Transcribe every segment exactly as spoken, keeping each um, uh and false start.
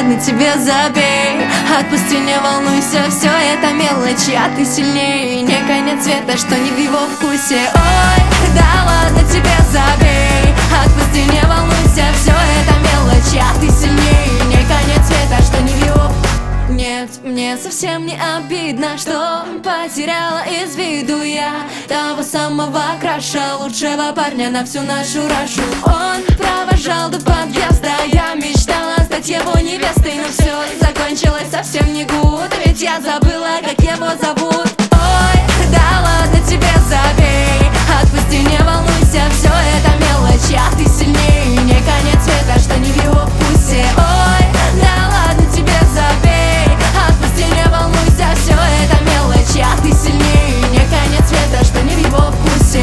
ладно, тебе забей. Отпусти, не волнуйся, все это мелочи, а ты сильнее. Не конец света, что не в его вкусе. Ой, да ладно, тебе забей. Отпусти, не волнуйся, все это мелочи, а ты сильнее. Не конец света, что не в его. Нет, мне совсем не обидно, что потеряла из виду я того самого краша, лучшего парня на всю нашу рашу. Он провожал до подъезда, я мечтала стать его невестой, но все закончилось совсем не гуд, ведь я забыла, как его зовут. Ой, да ладно, тебе забей. Отпусти, не волнуйся, все это мелочи, а ты сильнее. Не конец света, что не в его вкусе. Ой, да ладно, тебе забей. Отпусти, не волнуйся, все это мелочи, а ты сильнее. Не конец света, что не в его вкусе.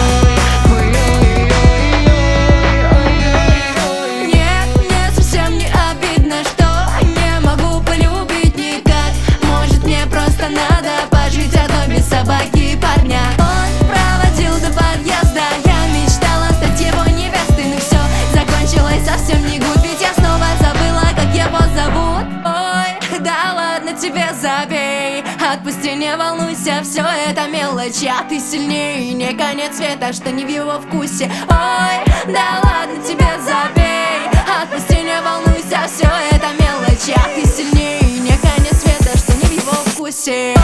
Нет, мне совсем не обидно, что не могу полюбить никак. Может, мне просто надо пожить одной без собаки и парня. Он проводил до подъезда, я мечтала стать его невестой, но все закончилось совсем не гуд, ведь я снова забыла, как его зовут. Ой, да ладно, тебе забей. Отпусти, не волнуйся, все это мелочи, а ты сильнее. Не конец света, что не в его вкусе. Ой, да ладно, тебе забей. Отпусти, не волнуйся, все это мелочи, а ты сильнее. Не конец света, что не в его вкусе.